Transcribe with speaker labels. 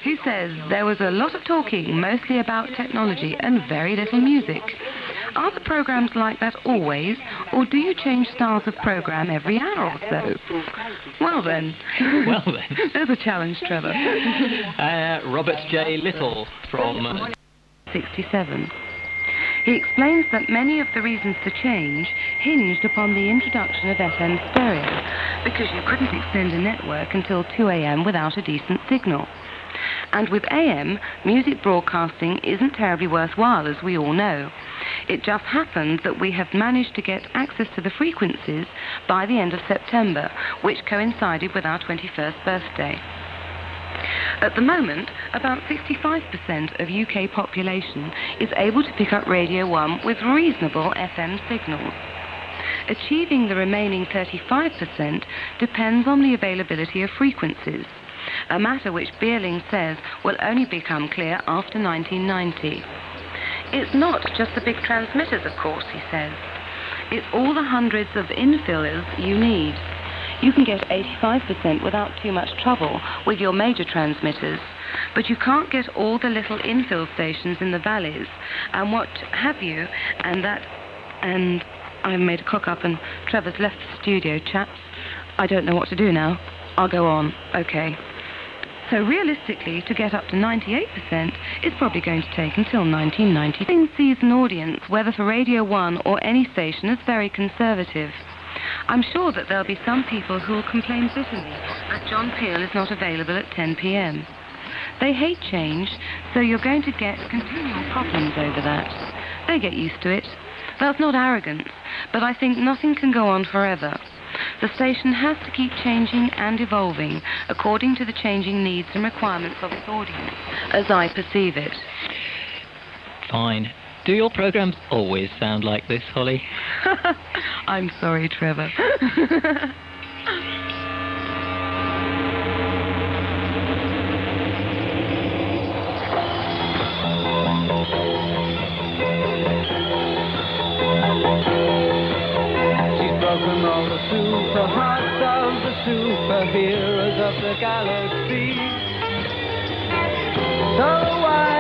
Speaker 1: He says there was a lot of talking, mostly about technology, and very little music. Are the programmes like that always, or do you change styles of programme every hour or so? Well then. There's a challenge, Trevor.
Speaker 2: Robert J. Little from
Speaker 1: 67. He explains that many of the reasons to change hinged upon the introduction of FM stereo, because you couldn't extend a network until 2 a.m. without a decent signal. And with AM, music broadcasting isn't terribly worthwhile, as we all know. It just happens that we have managed to get access to the frequencies by the end of September, which coincided with our 21st birthday. At the moment, about 65% of UK population is able to pick up Radio 1 with reasonable FM signals. Achieving the remaining 35% depends on the availability of frequencies, a matter which Beerling says will only become clear after 1990. It's not just the big transmitters, of course, he says. It's all the hundreds of infillers you need. You can get 85% without too much trouble with your major transmitters, but you can't get all the little infill stations in the valleys and what have you, and I've made a cock up and Trevor's left the studio, chaps. I don't know what to do now. I'll go on. Okay. So realistically, to get up to 98%, it's probably going to take until 1990. Beerling sees an audience, whether for Radio 1 or any station, as very conservative. I'm sure that there'll be some people who will complain bitterly that John Peel is not available at 10 p.m. They hate change, so you're going to get continual problems over that. They get used to it. That's not arrogance, but I think nothing can go on forever. The station has to keep changing and evolving according to the changing needs and requirements of its audience, as I perceive it.
Speaker 2: Fine. Do your programmes always sound like this, Holly?
Speaker 1: I'm sorry, Trevor.
Speaker 3: She's broken all the super hearts of the superheroes of the galaxy. So why